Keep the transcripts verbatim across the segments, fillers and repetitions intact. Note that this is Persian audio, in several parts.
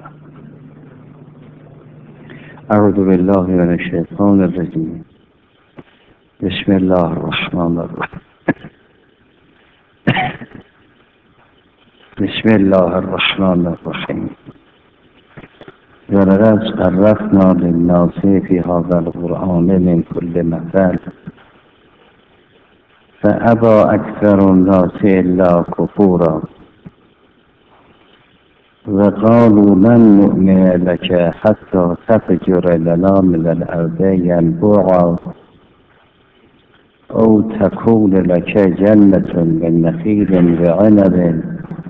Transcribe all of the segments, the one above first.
اعوذ بالله من الشیطان الرجیم. بسم الله الرحمن الرحیم. بسم الله الرحمن الرحیم. ولقد صرفنا للناس في هذا القرآن من كل مثل فأبى أكثر الناس إلا كفورا وقالوا لن نؤمن لك حتى تفجر لنا من الأرض ينبوعا أو تكون لك جنة من نخيل وعنب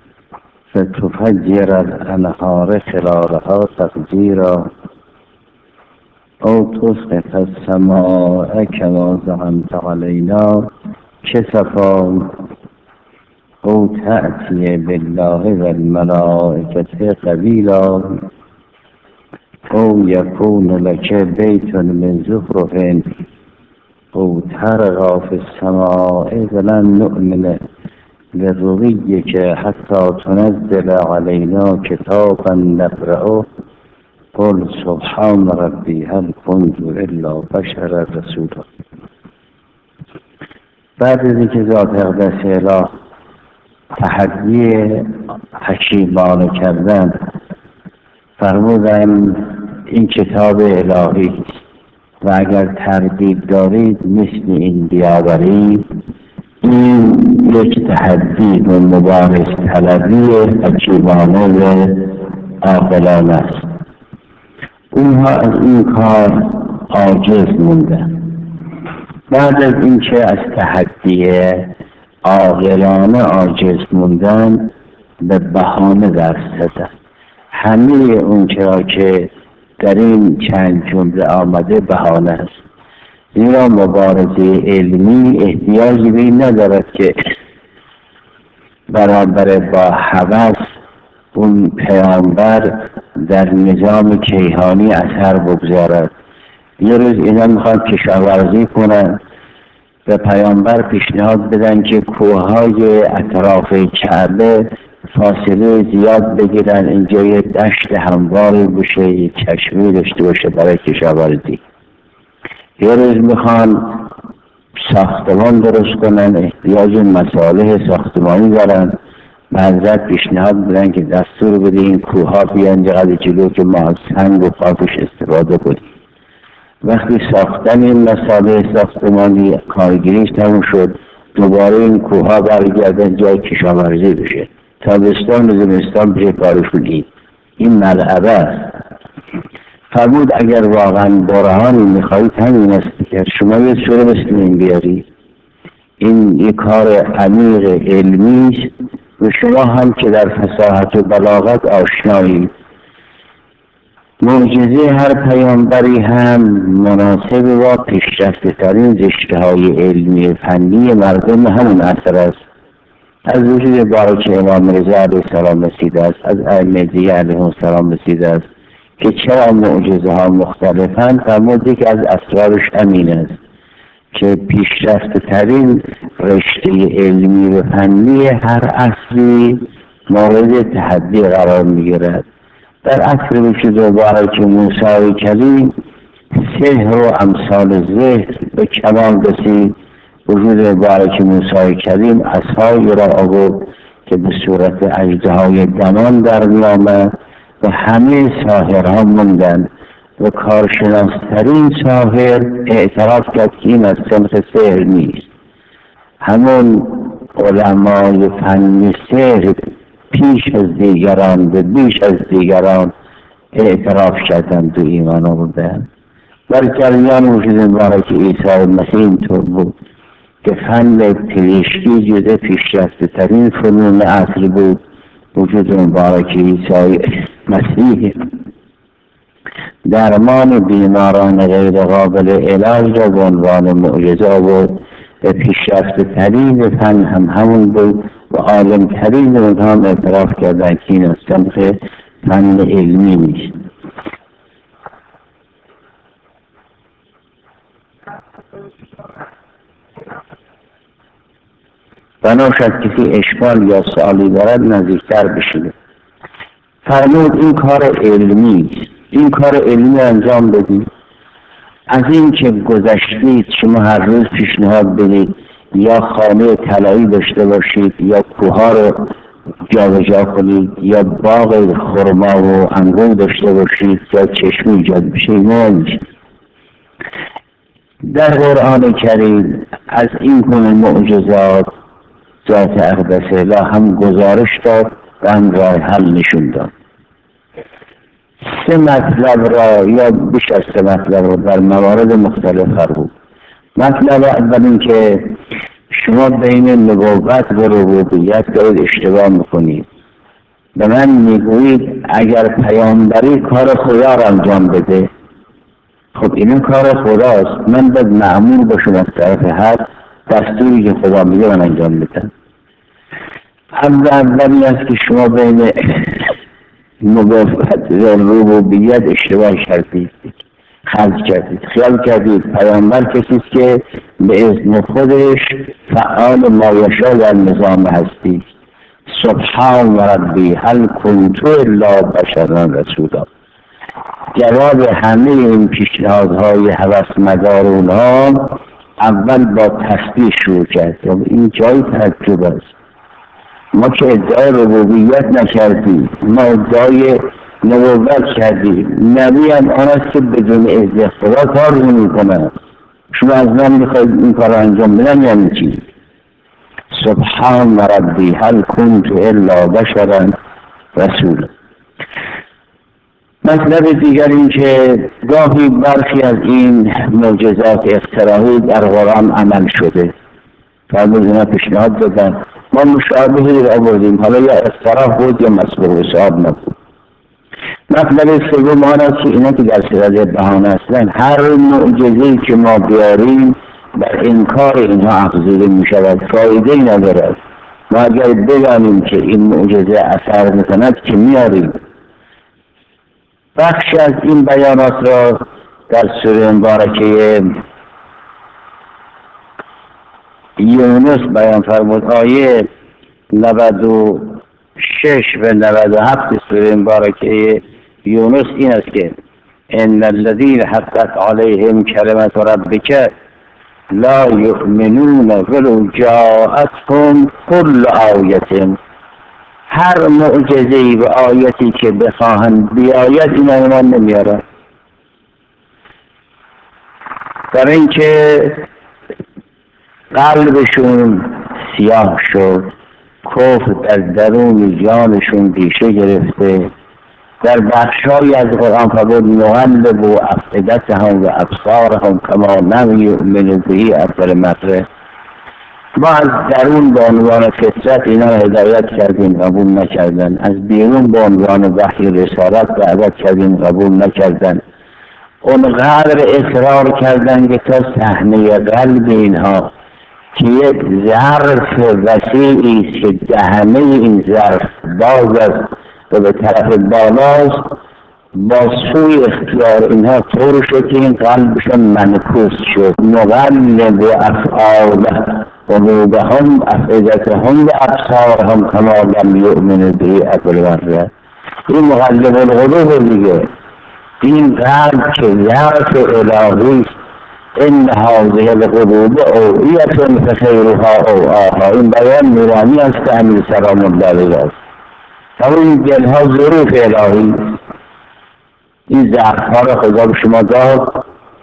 فتفجر الأنهار خلالها تفجيرا أو تسقط السماء كما زعمت علينا كسفا أو تأتي بالله والملائكة قبيلا أو يكون لك بيت من زخرف أو ترقى في السماء ولن نؤمن لرقيك حتى تنزل علينا كتابا نقرأه قل سبحان ربي هل كنت إلا بشرا رسولا. بعد از اینکه ذات اقدس اله تحدی حکیمانه کردن فرمودن این کتاب الهی و اگر تردید دارید مثل این بیاورید. این یک تحدی و مبارز طلبی حکیمانه و عاقلانه است. اونها از این کار عاجز موندن. بعد از اینکه از تحدی عاقلانه عاجز موندن به بهانه دست دادن. همه اون چرا که در این چند جمله آمده بهانه است، زیرا مبارزه علمی احتیاجی به این ندارد که برابر با هوس اون پیامبر در نظام کیهانی اثر بگذارد. یه روز اینا میخواد کشاورزی کنن به پیامبر پیشنهاد بدن که کوههای اطراف کعبه فاصله زیاد بگیرن، اینجا یه دشت همواری باشه، یه چشمه داشته باشه برای کشاورزی. یه روز میخوان ساختمان درست کنن، احتیاج مصالح ساختمانی دارن، به حضرت پیشنهاد بدن که دستور بده این کوهها بیان چقدر جلو که ما از سنگ و خاکش استفاده کنیم. وقتی ساختن این مصالح ساختمانی کارگیریش تموم شد، دوباره این کوهها برگردن جای کشاورزی بشه. تابستان و زمستان بشه کارشون این این ملعبه است. فرمود اگر واقعا برهانی میخواهید همین است که شما یه سوره مثل این بیاری. این یک کار عمیق علمی است و شما هم که در فصاحت و بلاغت آشنایید. معجزه هر پیامبری هم مناسب با پیشرفته ترین رشته های علمی فنی مردم همون اثر است. از وجود بارک امام رضا علیه السلام رسیده است، از ائمه دیگه علیهم السلام رسیده است که چرا معجزه ها مختلفند. فرمود که از اسرارش همین است که پیشرفته ترین رشته علمی و فنی هر عصری مورد تحدی قرار میگیرد. در عصر وجود مبارک موسی کلیم سحر و امثال ذکر به کمال رسید. وجود مبارک موسی کلیم عصایی را آورد که به صورت اژدهای دمان در میآمد و همه ساحرها موندند و کارشناسترین ساحر اعتراف کرد که این از صنف سحر نیست. همون علمای فن سحر پیش از دیگران و بیش از دیگران اعتراف کردند و ایمان آوردند. در جریان وجود مبارک عیسی مسیح اینطور بود که فن پزشکی جزء پیشرفته ترین فنون عصر بود. وجود مبارک عیسی مسیح درمان بیماران غیر قابل علاج را به عنوان معجزه آورد و پیشرفته ترین فن هم همون بود و عالم ترین اونها هم اعتراف کردن که این از صنف فن علمی نیست. بناشد کسی اشکال یا سوالی دارد نزدیکتر بشید. فرمود این کار علمی است، این کار علمی انجام بدید. از این که گذشتید شما هر روز پیشنهاد بدید یا خانه طلایی داشته باشید یا کوها رو جابجا کنید یا باغ خرما و انگور داشته باشید یا چشمه ایجاد بشه، اینا نمیشه. در قرآن کریم از این گونه معجزات ذات اقدس لا هم گزارش داد و هم راه حل نشون داد. سه مطلب را یا بیش از سه مطلب را در موارد مختلف فرمود. مطلب اول این که شما بین نبوت و ربوبیت دارید اشتباه میکنید. به من میگویید اگر پیامبری کار خدا را انجام بده، خب این کار خداست، من باید معمول باشم از طرف هر دستوری که خدا میگه من انجام بدم. اول اولی است که شما بین نبوت و ربوبیت اشتباه کردید، خلط کردید. خیال کردید پیامبر کسی است که به اذن خودش فعال ما یشاء در نظام هستی. سبحان ربی هل کنت الا بشرا رسولا. جواب همه این پیشنهادهای هوسمداران ها اول با تسبیح شروع کرد. این جای تعجب است. ما که ادعای ربوبیت نکردیم، ما ادعای نبوت کردیم. نبی هم آن است که بدون اذن خدا کار میکنه. شما از من میخواید این کار انجام بدن یعنی چی؟ سبحان ربی هل کنت الا بشرا رسولا. مطلب دیگر این که گاهی برخی از این معجزات اختراعی در قرآن عمل شده، فرمود اینا پیشنهاد دادن، ما مشابهی را آوردیم، حالا یا اختراع بود یا مسبوق حساب نبود. مطلب سوم آن است که اینا که در صورت بهانه هستند، هر معجزه‌ای که ما بیاریم بر انکار اینها افزوده می شود، فایده ای ندارد. ما اگر بدانیم که این معجزه اثر میکند که میاریم. بخش از این بیانات را در سوره مبارکه یونس بیان فرمود. آیه نود و شش و نود و هفت سوره مبارکه یونس این است که ان الذین حقت علیهم کلمت ربک لا یؤمنون ولو جاءتهم کل آیة. هر معجزه‌ای و آیتی که بخواهند بیاید اینا ایمان نمیارن. در اینکه قلبشون سیاه شد، کفر در درون جانشون ریشه گرفته. در بخشایی از قرآن فرمود نقلب افئدتهم و ابصارهم کما لم یؤمنوا به اول مرة. ما از درون به عنوان فطرت اینا هدایت کردیم، قبول نکردن. از بیرون به عنوان وحی رسالت دعوت کردیم، قبول نکردن. اونقدر اصرار کردن که تا صحنه قلب اینها که یک ظرف وسیعی است که دهنه این ظرف باز است و به طرف بالاست، با سوی اختیار اینها طور شد که این قلبشون منکوس شد. نقلب افعال قلوبهم افئدتهم و ابصارهم کما لم یؤمنوا به اول مرة. این مقلب القلوب دیگه، این قلب که ظرف الهی است. ان هذه القلوب اوعیة فخیرها اوعاها. این بیان نورانی است که امیر سلام الله علیه است. همون دلها ظروف الهی، این ظرفها را خدا به شما داد.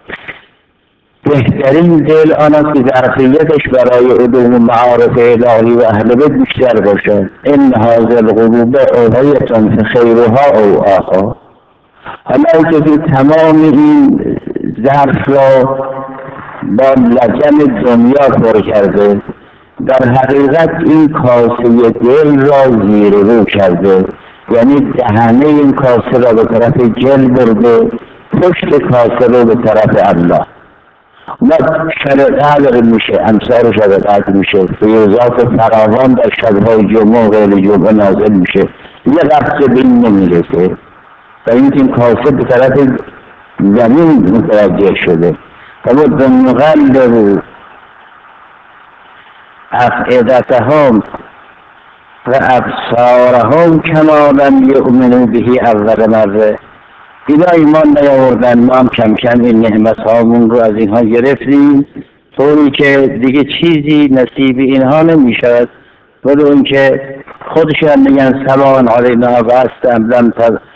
بهترین دل آن است که ظرفیتش برای علوم معارف الهی و اهل بیت بیشتر باشد. ان هذه القلوب اوعیة فخیرها اوعاها. حالا که تمام این ظرف را با لجن دنیا پر کرده، در حقیقت این کاسه دل را زیر رو کرده، یعنی دهنه این کاسه را به طرف جل برده، پشت کاسه رو به طرف الله. و شب قدر میشه، امسار شب قدر میشه، فیوزات فراوان در شبهای جمعه و غیر جمعه نازل میشه، یه قبض به این نمیرسه و اینکه این کاسه به طرف زمین متوجه شده. و بنقلب افئدتهم و ابصارهم کما لم یؤمنوا به اول مره. اینا ایمان نیاوردن، ما هم کم کم این نعمت هامون رو از اینها گرفتیم طوری که دیگه چیزی نصیب اینها نمیشد، ولو اینکه خودشان میگن سلام علینا و استم لم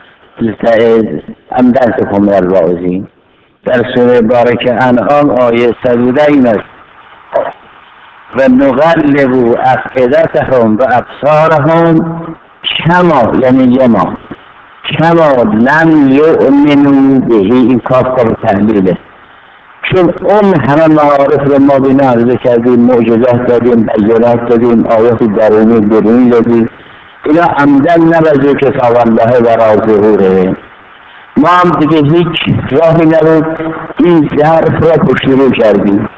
ام دلتکم من الواعظین. در سوره بارک انعام آیه صد و ده این است: و نقلب افئدتهم و ابصارهم کما، یعنی لما کما لم یؤمنوا به. این کاف کاف تحلیله، چون اون همه معارف رو ما بینا عرضه کردیم، معجزات دادیم، بیانات دادیم، آیات درونی درونی دادیم، اینا عمدن نبذه کتاب الله و را ظهوره. ما هم دیگه هیچ راهی نبود این ظرف را پشترو کردیم.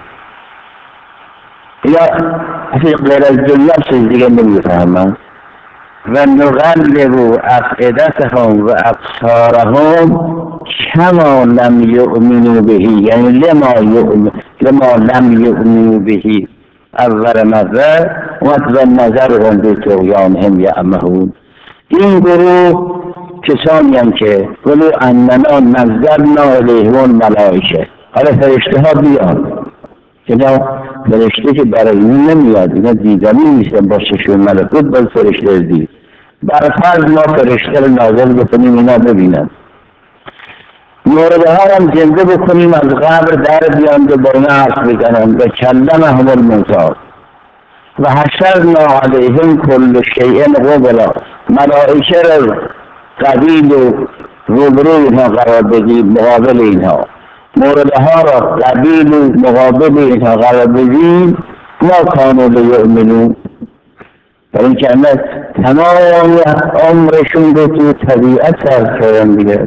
یا اصلا غیر از دنیا چیز دیگه نمیفهمم. و نقلب افئدتهم و ابصارهم کما لم یؤمنوا به، یعنی لما یؤمن لما لم یؤمنوا به اول مره و نظرهم بطغیانهم یعمهون. این گروه کسانی هم که ولو اننا نزلنا الیهم الملائکه، حالا فرشته ها بیان، اینا فرشته که برای این نمیاد، اینا دیدنی نیستن با چشم ملکوت، باید فرشته دید. برفرض ما فرشته رو نازل بکنیم اینا ببینن، مورده ها هم زنده بکنیم از قبر در بیان و با اینا حرف بزنن و کلمهم الموتی و حشرنا علیهم کل شیء قبلا. ملائکه رو قبیل و روبروی اینها قرار بدیم، مقابل اینها مورده ها را قبیل و مقابل اینها قرار بدیم. ما کانوا لیؤمنوا، برای اینکه تمام عمرشون رو تو طبیعت صرف کردن دیگه.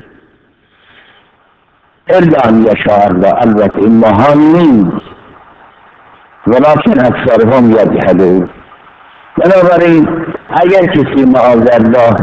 الا ان یشاء الله، البته این ماها نیست، ولکن اکثرهم یجهلون. بنابراین اگر کسی معاذالله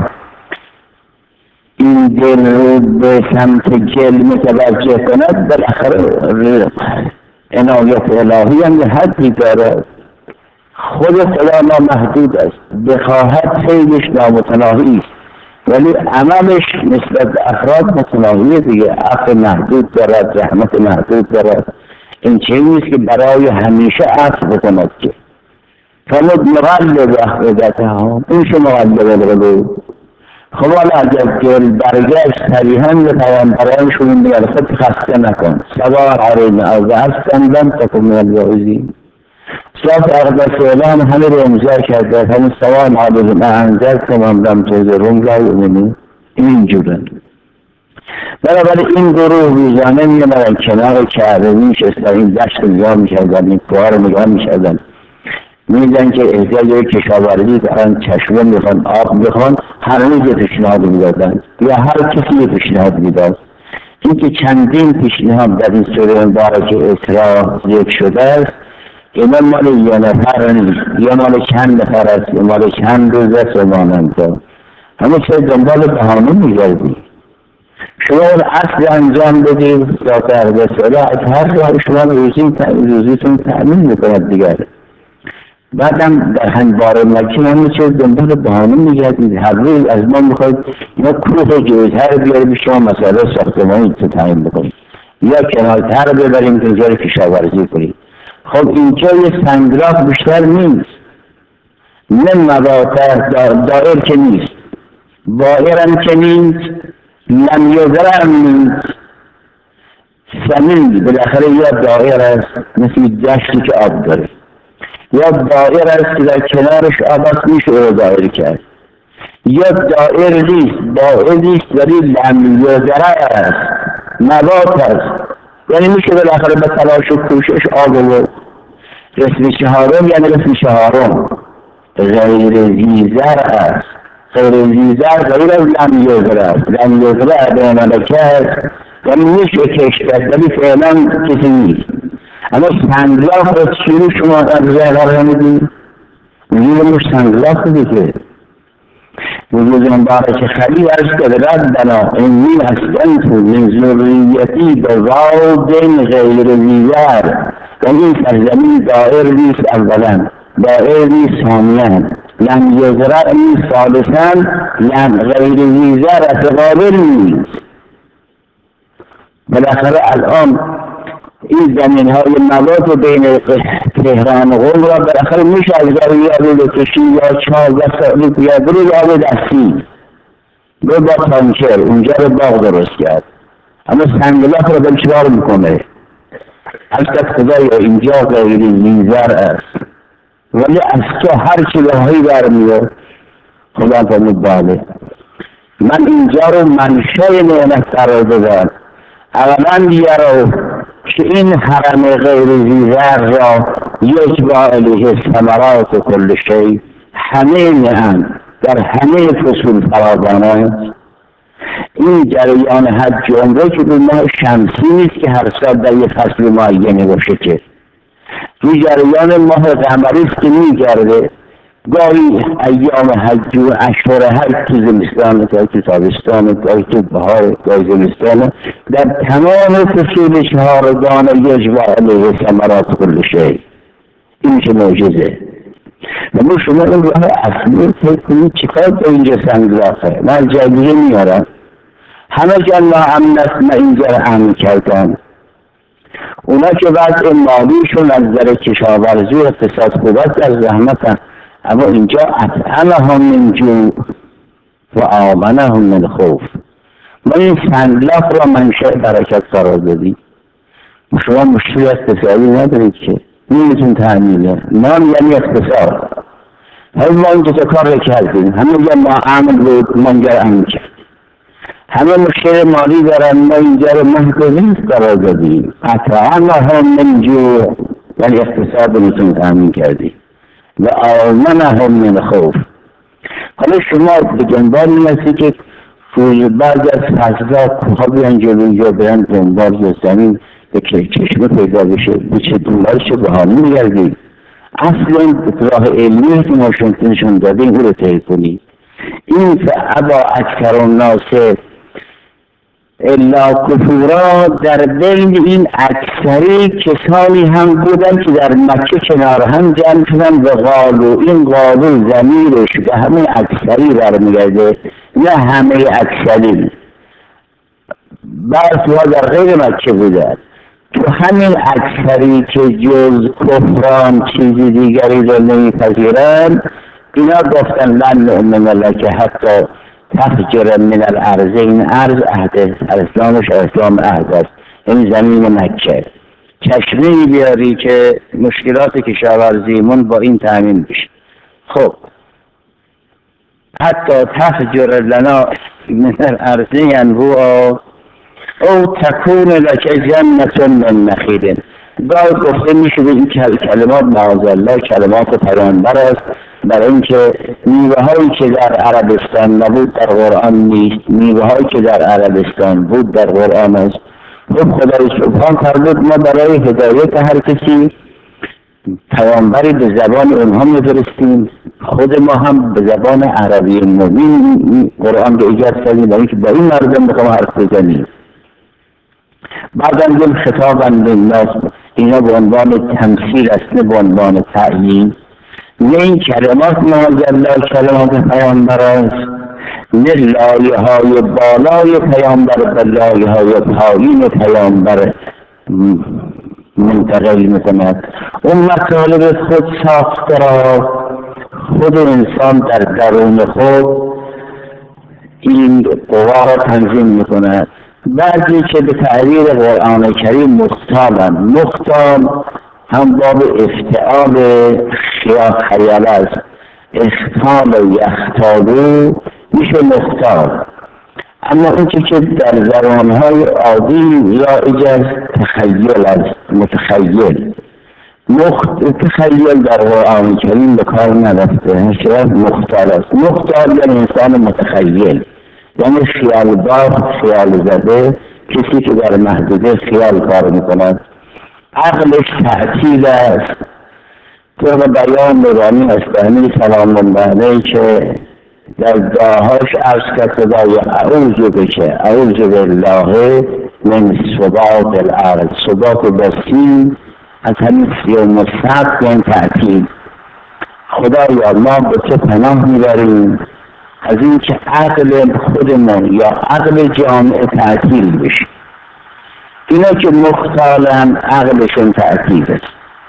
این دل رو به سمت جل متوجه کند، بالاخره عنایت الهی هم حدی داره. خود خدا نامحدود است، بخواهد خیلیش نامتناهی است، ولی عملش نسبت به افراد متناهیه دیگه. عفو محدود دارد، رحمت محدود دارد. این چیزی نیست که برای همیشه عفو بکند که فرمود نقلب افئدتهم، این شما مقلب القلوب. خب حالا اگر دل برگشت صریحا به پیامبرانشون میگه خود خسته نکن، سوار علینا و استم لم تکن من الواعظین. صاحب اقدس اعلام همه رو امضا کرده، همین سوال علینا انذرتم ام لم تنذرهم لا یؤمنون. این جورن. بنابراین این گروه روزانه میامدن کنار کعبه میشستن، این دشت نگاه میکردن، این کوه رو نگاه میکردن، میدن که احتیاج به کشاورزی دارن، چشمه میخوان، آب میخوان، هر روز یه پیشنهاد میدادن یا هر کسی یه پیشنهاد میداد. این که چندین پیشنهاد در این سوره مبارکه اسراء ذکر شده است، اینا مال یه نفر نیست، یا مال چند نفر است، یا مال چند روز است و مانند. همه چیز دنبال بهانه میگردی. شما اون اصل انجام بدید ذات اقدس اله از هر راه شما روزی روزیتون تأمین میکند دیگر. بعدم در هنبار مکی همه چیز دنبال بهانه میگردید. هر روز از ما میخواید یا کوه جویتر بیارید به شما مسئله ساختمانی تو تعیین بکنید، یا کنارتر ببریم که اینجا رو کشاورزی کنید. خب اینجا یه سنگلاخ بیشتر نیست، نه مواقع دائر که نیست، بائرم که نیست، لم یزرم نیست، زمین بالاخره یا دائر است مثل دشتی که آب داره، یا دائر است که در کنارش آب است میشه او دائر کرد، یا دائر نیست دائر نیست ولی لم یزرع است، نبات است، یعنی میشه بالاخره به تلاش و کوشش آب و رسم چهارم، یعنی رسم چهارم غیر زیزر است. غیر زیزر غیر از لم یزرع است. لم یزرع به ملکه است، یعنی میشه کشت است ولی فعلا کسی نیست. اما سنگلاخ را چیرو شما از ذهن را میدید؟ میگیرمش سنگلاخ دیگه. وجود مبارک خلیل ارز که ربنا اینی اسکنت من ذریتی به واد غیر زیزر، یعنی این سرزمین دائر نیست اولا، دائر نیست ثانیاً، لم یزرع نیست، ثالثا لم غیر ذی زرع قابل نیست. بالاخره الان این زمین های مواد بین تهران و قم را بالاخره میشه از ضروریات بکشی یا چهارده سالی بیاد روی آب دستی رو با تانکر اونجا رو باغ درست کرد. اما سنگلاخ رو به چکار میکنه؟ البته خدایا اینجا غیر ذی زرع است، ولی از تو هر چی راهی برمیاد. خدا فرمود بله من اینجا رو منشأ نعمت قرار دادم. اولا یرو که این حرم غیر ذی زرع را یجبا الیه ثمرات کل شیء، همه نعم در همه فصول فراوان است. این جریان حج و عمره که به ماه شمسی نیست که هر سال در یک فصل معینی باشه، که این جریان ماه قمری است که میگرده. گاهی ایام حج و اشهر حج تو زمستان، گاهی تو تابستان، گاهی تو بهار، گاهی زمستان، در تمام فصول چهارگانه یجبا الیه ثمرات کل شیء. این میشه معجزه. اما شما این راه اصلی فکر کنید چیکار به اینجا سنگلاخه؟ من از جای دیگه میارم. همه جا ناامن است، من اینجا رو امن کردم. اونا که وضع مالیشون از نظر کشاورزی و اقتصاد خوبت در زحمت هم. اما اینجا اطعمهم من جوع و آمنهم من خوف. ما این سنگلاخ را منشأ برکت قرار دادیم. شما مشکل اقتصادی ندارید که نمیتون تحمیله. نام یعنی اقتصاد. همه ما این دوتا کار رو کردیم. همه جا ما امن بود، ما اینجا رو امن کرد. همه مشکل مالی دارن، ما اینجا رو محکومیت قرار دادیم. اطعمهم من جوع یعنی اقتصاد رو میتون تحمیل کردیم و آمنهم من خوف. حالا شما به دنبال این هستی که بعد از فضا کوها بیان جلو یا برن دنبال یا زمین به چشمه پیدا بشه، به چه دنبال چه بهانه میگردید. اصلا راه علمی که ما شنشون دادیم او رو طی کنید. این فعبا اکثر الناس الا کفورا، در بین این اکثری کسانی هم بودن که در مکه کنار هم جمع شدن و قالو، این قالو ضمیرش به همه اکثری برمیگرده، نه همه اکثری. بعضی‌ها در غیر مکه بودن. تو همین اکثری که جز کفران چیزی دیگری را نمیپذیرند، اینا گفتن لن نؤمن لک حتی تفجر من الارض. این ارض عهد اسلامش اسلام عهد است، این زمین مکه. چشمه‌ای بیاری که مشکلات کشاورزیمون با این تامین بشه. خب حتی تفجر لنا من الارض ینبوعا او تکون لک جنة من نخیل. گاه گفته میشه این کلمات معاذالله کلمات پیامبر است، برای اینکه میوه هایی که در عربستان نبود در قرآن نیست، میوه هایی که در عربستان بود در قرآن است. خب خدای سبحان فرمود ما برای هدایت هر کسی پیامبری به زبان اونها میفرستیم، خود ما هم به زبان عربی مبین قرآن رو ایجاد کردیم برای اینکه با این مردم بخوام حرف بزنیم. بعدم دیم خطاباً للناس، اینا به عنوان تمثیل است نه به عنوان تعیین. نه این کلمات معاذالله کلمات پیامبر است، نه لایه های بالای پیامبر به لایه های پایین پیامبر منتقل میکند. اون مطالب خود ساخته را خود انسان در درون خود این قوا را تنظیم میکند. بعضی که به تعبیر قرآن کریم مختالن، مختال هم باب افتعال خیال است. اختال و یختالو میشه مختال. اما اون که در زبانهای عادی رایج است تخیل است، متخیل. مخت... تخیل در قرآن کریم به کار نرفته، هرچه مختال است. مختال یعنی انسان متخیل، یعنی خیال باز، خیال زده، کسی که در محدوده خیال کار میکند. عقلش تعطیل است. طبق بیان نورانی اصفهانی سلام الله علیه که در دعاهاش عرض کرد خدای اعوذ بک اعوذ بالله من ثبات الارض. ثبات بسیم از همین سیوم و سبت یعنی تعطیل. خدایا ما به تو پناه میبریم از این که عقل خودمون یا عقل جامعه تعطیل بشه. اینا که مختالن عقلشون تعطیل است.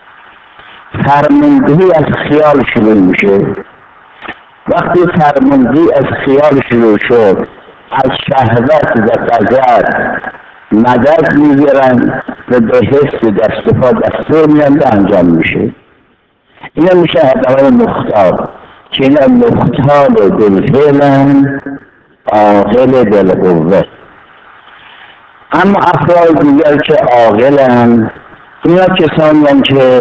فرماندهی از خیال شروع میشه. وقتی فرماندهی از خیال شروع شد از شهوت و غضب مدد میگیرن و به حس دست و پا دستور میدن انجام میشه. اینا میشه آدمای مختال که اینا مختال دلفعلن عاقل دلقوه. اما افراد دیگر که عاقلن اینا کسانی هم که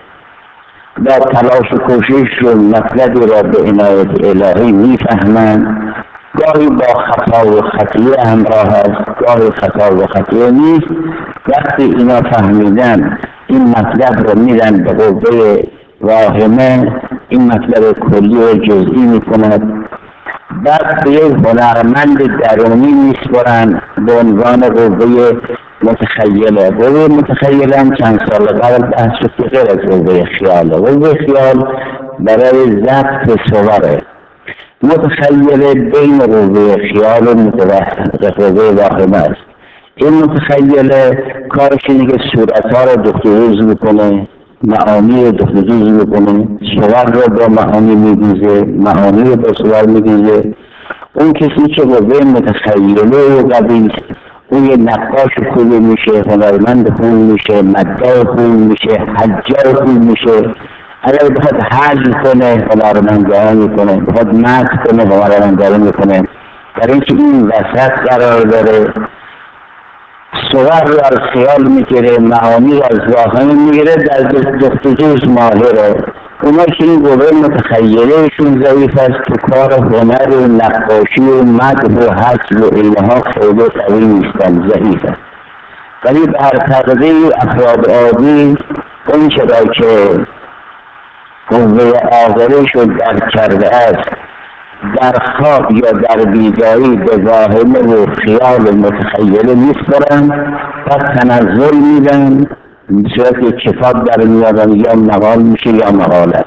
با تلاش و کوشش و مطلبی را به عنایت الهی میفهمند، گاهی با خطا و خطیه همراه است، گاهی خطا و خطیه نیست. وقتی اینا فهمیدن این مطلب را میرن به قوه واهمه، این مطلب کلی و جزئی میکند، بعد به یک هنرمند درونی میسپرن به عنوان قوه متخیله. قوه متخیله هم چند سال قبل بحث شد که غیر از قوه خیاله. قوه خیال برای ضبط صوره، متخیله بین قوه خیال و قوه واهمه است. این متخیله کارش اینه که صورتها را دختروز میکنه، معانی رو دختروز میکنه، صور را با معانی میدیزه، معانی رو با صور میدیزه. اون کسی که قوه متخیله و قوی اون یه نقاش خوبی میشه، هنرمند خوب میشه، مدعا خوب میشه، حجار خوب میشه. اگر بخواد حج کنه هنرمندانه میکنه، بخواد مدح کنه هنرمندانه میکنه. در اینکه این وسط قرار داره، صور رو از خیال میگیره، معانی رو از واهمه میگیره، در جستجوش ماهره. اونا که این قوه متخیلهشون ضعیف است، تو کار هنر و نقاشی و مدح و حج و اینها خیلی قوی نیستن، ضعیف است. ولی بر تقدیر افراد عادی اون چرا که قوه عاقلهشون درک کرده است، در خواب یا در بیداری به واهمه و خیال متخیله میسپرن، پس تنزل میدن، به صورت کتاب در میادن، یا مقال میشه یا مقالت.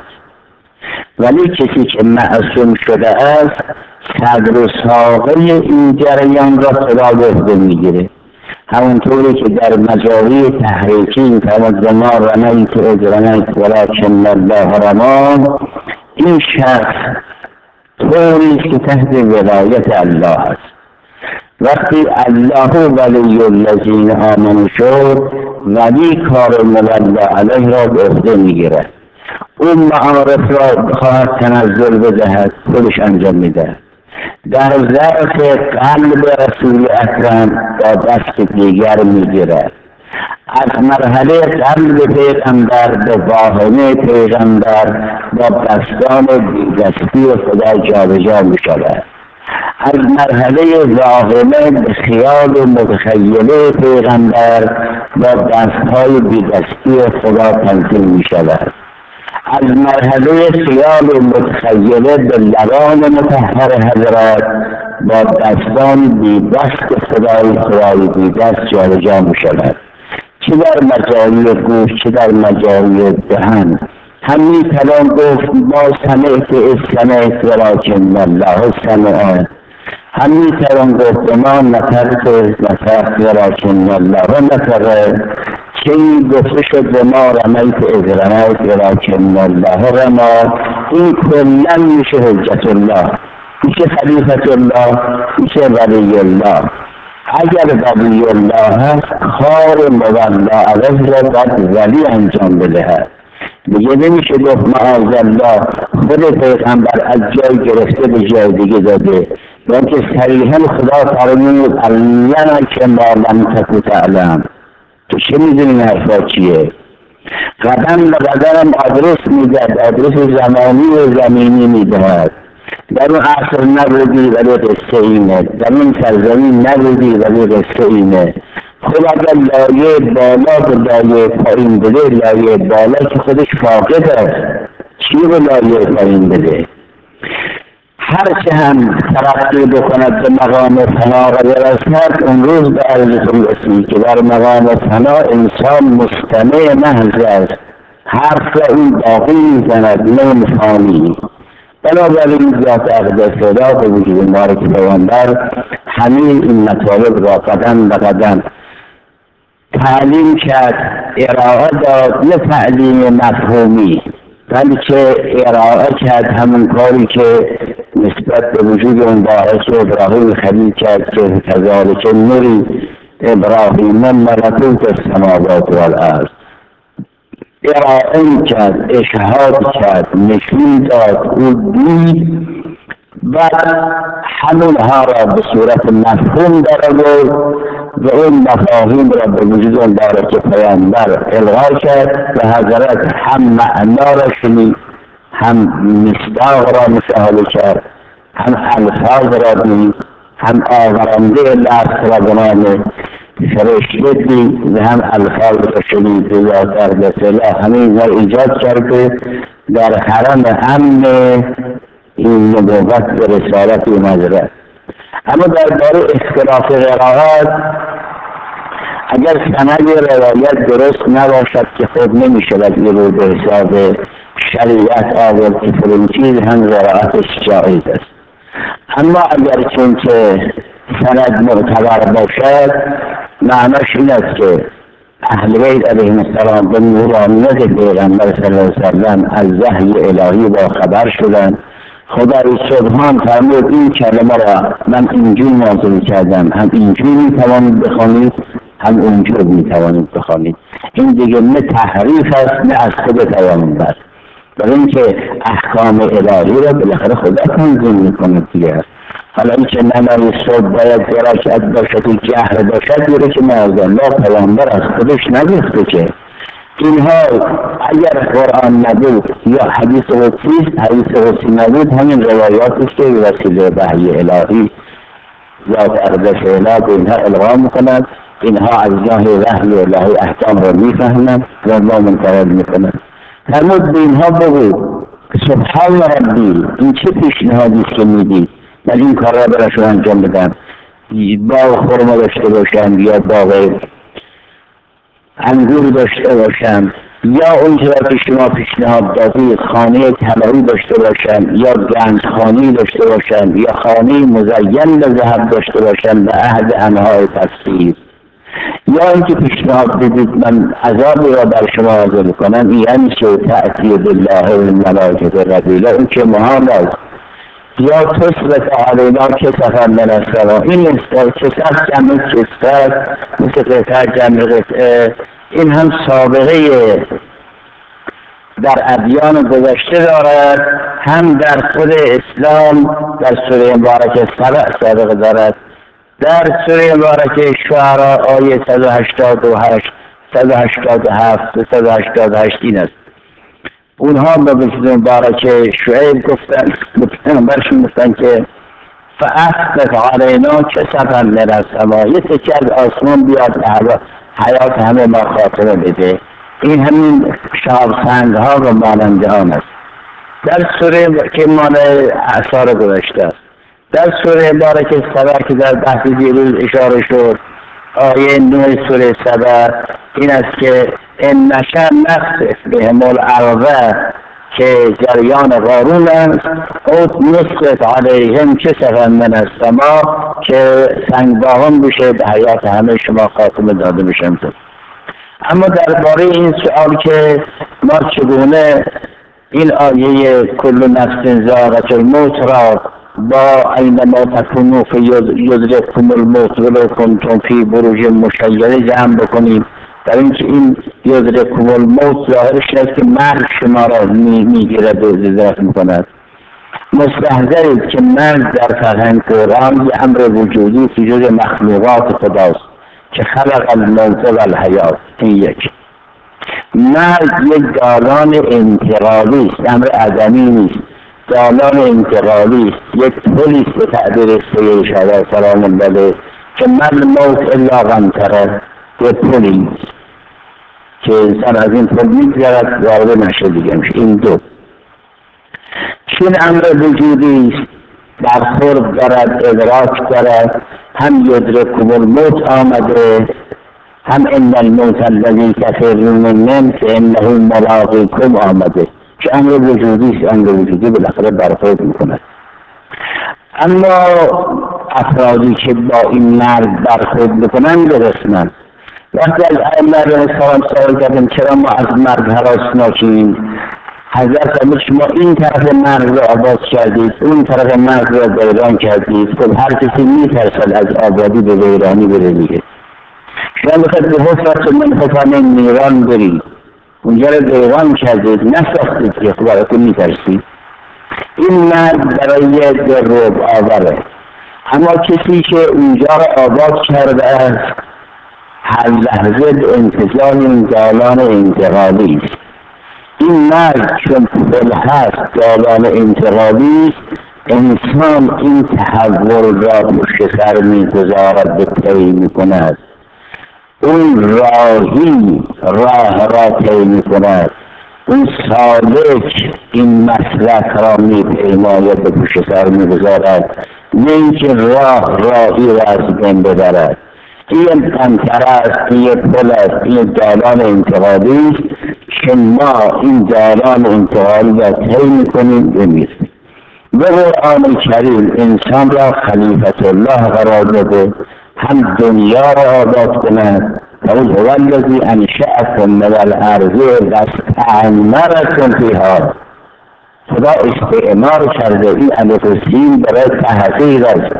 ولی کسی که معصوم شده است صدر و ساقه این جریان را خدا به عهده میگیره. همونطوری که در مجاری تحریکی میفرماد ما رمیت اذ رمیت ولکن الله رمی، این شخص طوری که تحت ولایت الله است. وقتی الله ولی الذین آمنوا شد، ولی کار مولا علیه را به عهده میگیرد. اون معارف را خواهد تنزل بدهد، خودش انجام میده. در ظرف قلب رسول اکرم با دست دیگر میگیرد. از مرحله قلب پیغمبر به واهمه پیغمبر با دستان دستی خدا جابجا می شود. از مرحله واهمه به خیال و متخیله پیغمبر با دستهای بیدستی خدا تنظیم می شود. از مرحله خیال و متخیله به لبان مطهر حضرت با دستان بیدست خدای خدای بیدست جابجا می شود. چه در مجاری گوش، چه در مجاری دهن. هم می توان گفت ما سمعت از سمعت ولکن الله سمع. هم می توان گفت ما نطقت از نطقت ولکن الله نطق. چه گفته شد به ما رمیت از رمیت ولکن الله رمی. این کلا میشه حجت الله، میشه خلیفت الله، میشه ولی الله. اگر ولی الله هست کار مولا علیه را باید ولی انجام بدهد. دیگه نمیشه گفت معاذ الله خود پیغمبر از جای گرفته به جای دیگه داده، بلکه صریحا خدا فرمود علم که ما لم تکن تعلم. تو چه میدونی این حرفا چیه؟ قدم به قدم آدرس میدهد، آدرس زمانی و زمینی میدهد. در اون عصر نبودی ولی قصه اینه، در اون سرزمین نبودی ولی قصه اینه. خود اگر لایه بالا به لایه پایین بده، لایه بالا که خودش فاقد است، چی به لایه پایین بده؟ هرچه هم ترقی بکند به مقام فنا را برسد، اون روز به عرضتون رسید که در مقام فنا انسان مستمع محض است، حرف را این باقی میزند نون فانی. بنابراین ذات اقدس خدا به وجود مبارک پیامبر همه این مطالب را قدم به قدم تعلیم کرد، ارائه داد، نه تعلیم مفهومی بلکه ارائه کرد همون کاری که نسبت به وجود مبارک ابراهیم خلیل کرد که کذالک نری ابراهیم ملکوت السماوات والارض. ارائه کرد، اشهاد کرد، نشون داد، او دید و همونها را به صورت مفهوم درآورد و اون مفاهیم را به وجود مبارک پیامبر القا کرد و حضرت هم معنا را شنید، هم مصداق را مشاهده کرد، هم الفاظ را دید، هم آورنده لفظ را به نام فرشته دید و هم الفاظ را شنید و در بسیله همین را ایجاد کرده در حرم امن این نبوت و رسالت این حضرت. اما درباره اختلاف قرائات اگر سند روایت درست نباشد که خود نمیشود این رو به حساب شریعت آورد که فلان چیز هم قرائتش جایز است. اما اگر چون که سند معتبر باشد معناش این است که اهل بیت علیهم السلام به نورانیت پیغمبر صلی الله علیه وسلم از وحی الهی با خبر شدند. خدای سبحان فرمود این کلمه را من اینجور نازل کردم، هم اینجور میتوانید بخوانید هم اونجور میتوانید بخوانید. این دیگه نه تحریف است نه از خود پیامبر، برای اینکه احکام الهی را بالاخره خدا تنظیم میکنه دیگه. حالا این که نماز صبح باید درکت باشد و جهر باشد دیره که معاذ الله پیامبر از خودش نگفته که اینها اگر قرآن نبود یا حدیث قدسی حدیث قدسی نبود همین روایاتی که وسیله وحی الهی ذات اقدس الهی به اینها القا میکند، اینها از جاه وحی الهی احکام را میفهمند و ما منتقل میکنند. فرمود به اینها بگو سبحان ربی این چه پیشنهادی است که میدید من این کار را براشون انجام بدم، باغ خرما داشته باشم یا باغ انگور داشته باشم یا اون چرا که شما پیشنهاد دادید خانه طلایی داشته باشم یا گنجخانه‌ای داشته باشم یا خانه مزین به ذهب داشته باشم به عهد انواع تفسیر، یا اینکه پیشنهاد بدید من عذابی را بر شما نازل کنم، یعنی چه تأتی بالله و الملائکه قبیلا این که محال است، یا تصبت علینا کسفا من السما این است کسف جمع کسفت مثل قطعه جمع قطعه این هم سابقه در ادیان گذشته دارد هم در خود اسلام در سوره مبارکه سبع سابقه دارد. در سوره مبارکه شعراء آیه صد و هشتاد و هشت صد و هشتاد و هفت و صد و هشتاد و هشت این است. اونها به وجود مبارکه شعیب گفتن برشون گفتن که فأسقط علینا کسفا من السما یه تکه از آسمان بیاد حیات همه ما خاتمه بده. این همین شهابسنگ ها و ماننده آن است در سوره که مال اثار گذشته است. در سوره مبارکه سبع که در بحث دیروز اشاره شد آیه نه سوره سبع این است که ان نشأ نخسف بهم الارض که جریان قارون است او نسقط علیهم کسفا من السما که سنگباغان بشه به حیات همه شما خاتمه داده بشن. اما درباره این سوال که ما چگونه این آیه کل نفس ذائقة الموت را با اینما تکونوا فیدرککم الموت ولو کنتم فی بروج مشیده جمع بکنیم، در اینکه این یدرککم الموت ظاهرش است که مرگ شما را میگیرد و زیادت میکند. مستحضرید که مرگ در فرهنگ قرآن یه امر وجودی که جز مخلوقات خداست که خلق الموت و الحیات. این یک مرگ یک دالان انتقالی است، امر عدمی نیست، دالان انتقالی است، یک پلی است به تعبیر سید شهدا سلام الله علیه که من موت الا قنطره، یک پلی است که انسان از این پل میگذرد وارد نشه دیگه میشه. این دو چون امر وجودی است برخورد دارد ادراک دارد، هم یدرککم الموت آمده هم ان الموت الذی تفرون منه فانه ملاقیکم آمده که امر وجودی است، امر وجودی بالاخره برخورد میکند. اما افرادی که با این مرگ برخورد میکنن به قسمت وقتی از ائمه علیهم السلام سوال کردیم چرا ما از مرگ هراسناکیم، حضرت فرمود شما این طرف مرگ را آباد کردید، اون طرف مرگ را ویران کردید. خب هر کسی میترسد از آبادی به ویرانی بره دیگه. شما میخواید به حفرت من حفن نیران برید، اونجا را ویران کردید، نساختید که خب براتون میترسید. این مرگ برای دل رعب آوره. اما کسی که اونجا را آباد کرده است هر لحظه به انتظار این دالان انتقالی است. این مرگ چون پل هست، دالان انتقالی است، انسان این تحول را پشت سر میگذارد، به طی میکند، اون راهی راه را طی میکند، اون سالک این مسلک را میپیماید، به پشت سر میگذارد، نه اینکه راه راهی را از بین ببرد. این قنطره است، این پل است، این دالان انتقالی است که ما این دالان انتقالی را طی میکنیم بمیریم. و قرآن کریم انسان را خلیفت الله قرار داده، هم دنیا را آباد کند. قل هو الذی انشأکم من الارض واستعمرکم فیها. خدا استعمار کرده، این الف سین برای تحقیق است،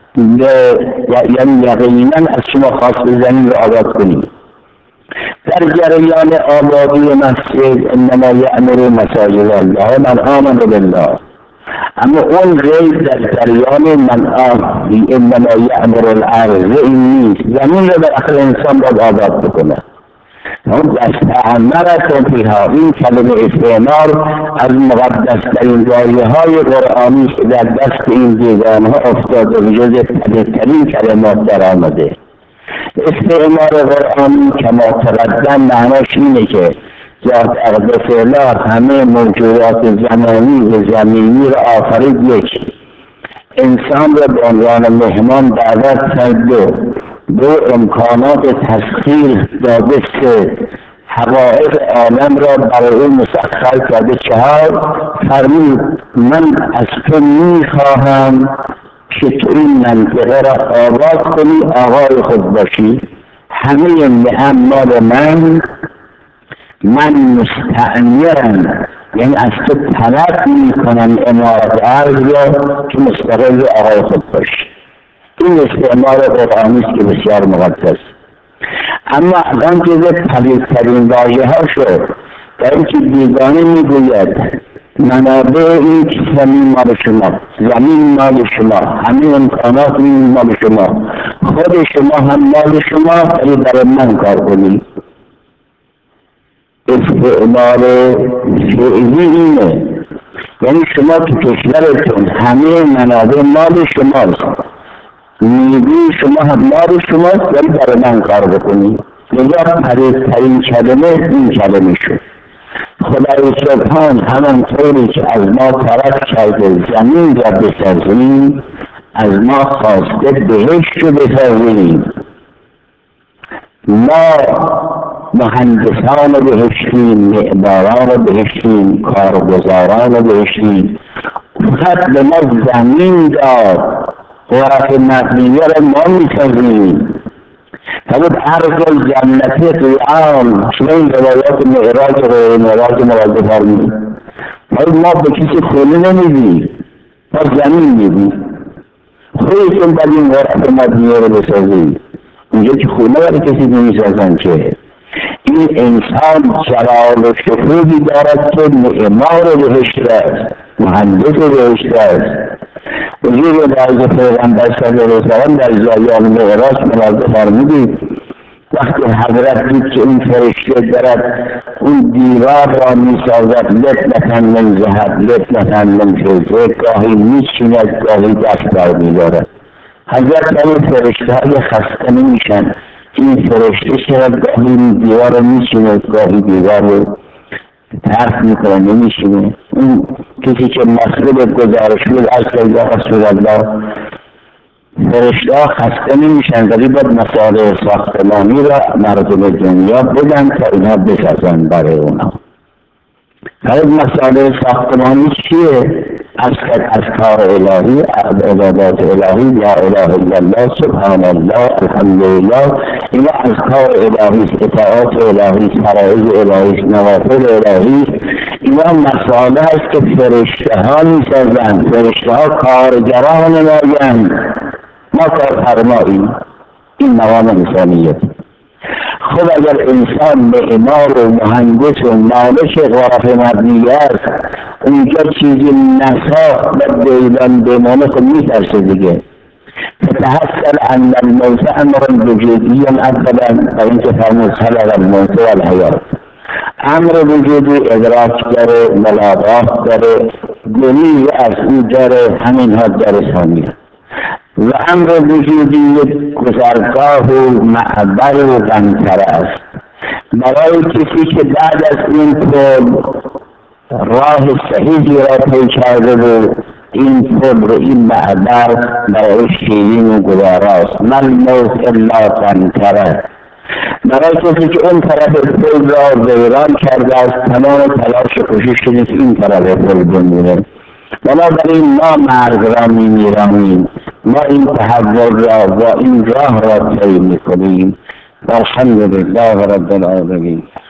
یعنی یقینا از شما خواست زمین را آباد کنید. در جریان آبادی مسجد انما یأمر مساجد الله من آمن بالله، اما اون غیر در جریان من آمن انما یأمر الارض این نیست. زمین را در اخر انسان باید آباد بکنه. اون استعمرکم فیها، این کلمه استعمار از مقدس‌ترین جایهای قرآنی که در دست این دیوانها افتاده و جز پدیدترین کلمات در آمده. استعمار قرآنی کما تقدم معناش اینه که ذات اقدس الله همه موجودات زمانی و زمینی را آفرید، یک انسان را به عنوان مهمان دعوت کرد، دو امکانات تسخیر داده، سه حقایق عالم را برای او مسخر کرده، چهار فرمود من از تو میخواهم که تو این منطقه را آباد کنی، آقای خود باشی، همه نعم مال من، من مستعمرم، یعنی از تو طلب میکنم امارت عرض را که مستقل آقای خود باشی. این استعمار قرآنی است که بسیار مقدس. اما الان جز پلیدترین واژه ها شد، در اینکه بیگانه میگوید منابع این که زمین مال شما، زمین مال شما، همه امکانات این مال شما، خود شما هم مال شما، ولی برای من کار کنید. استعمار فعلی اینه، یعنی شما تو کشورتون همه منابع مال شماست، میگوی شما هم مال شماست، ولی برای من کار بکنید. لذا پریدترین کلمه این کلمه شد. خدای سبحان همان طوری که از ما طلب کرده زمین را بسازیم، از ما خواسته بهشت رو بسازیم. ما مهندسان بهشتیم، معماران بهشتیم، کارگزاران بهشتیم. فقط به ما زمین داد، غرف مبنیه را ما میسازیم. فقط عرض جنتی قیام، شما این روایات معراج و معراج مراد فرمید، ما به کسی خونه نمیدیم، ما زمین میدیم. خودتون باید این غرف مبنیه رو بسازیم. اینجا که خونه برای کسی نمیسازن که. این انسان جلال و شکوهی دارد که معمار بهشت است، مهندس بهشت است. حضور بعض پیغمبر صلی الله علیه و سلم در زایان معراج مراد فرمودید وقتی حضرت دید که این فرشته دارد اون دیوار را میسازد، لبنة من ذهب لبنة من فضة، گاهی میچیند گاهی دست بر میدارد. حضرت این فرشته های خسته نمیشن، این فرشته شد گاهی دیوار رو میچیند گاهی دیوار رو ترک میکنه نمیشینه. اون کسی که مسئول گزارش بود از یا رسول الله فرشته ها خسته نمیشن، ولی باید مسائل ساختمانی را مردم دنیا بدن تا اینا بسازن برای اونا. هر مسائل ساختمانی چیه؟ از از کار الهی، عبادات الهی، لا اله الا الله، سبحان الله، الحمدلله، اینا از کار الهی، اطاعات الهی، فرائض الهی، نوافل الهی. اینا مسائل هست که فرشته ها میسازن، فرشته ها کارگران مایند، ما کارفرماییم. این مقام انسانیت. خب اگر انسان معمار و مهندس و مالک غرف مبنیه است، اونجا چیزی نسا و دیلان بمانه خب میترسه دیگه. فتحصل ان الموت امر وجودی اولا، و این که فرمود خلق الموت و الحیات. امر وجودی ادراک داره، ملاقات داره، گریز از او داره، همین ها داره ثانیه. و امر وجودی گذرگاه و معبر و قنطره است. برای کسی که بعد از این پل راه صحیحی را طی کرده و این پل و این معبر برای شیرین و گواراست. من موت الا قنطره. برای کسی که اون طرف پل را ویران کرده است، تمام تلاش و کوشش شده که این طرف پل بمونه. بنابراین ما مرگ را میمیرانیم، ما این تحول را و این راه را طی میکنیم. والحمد لله رب العالمین.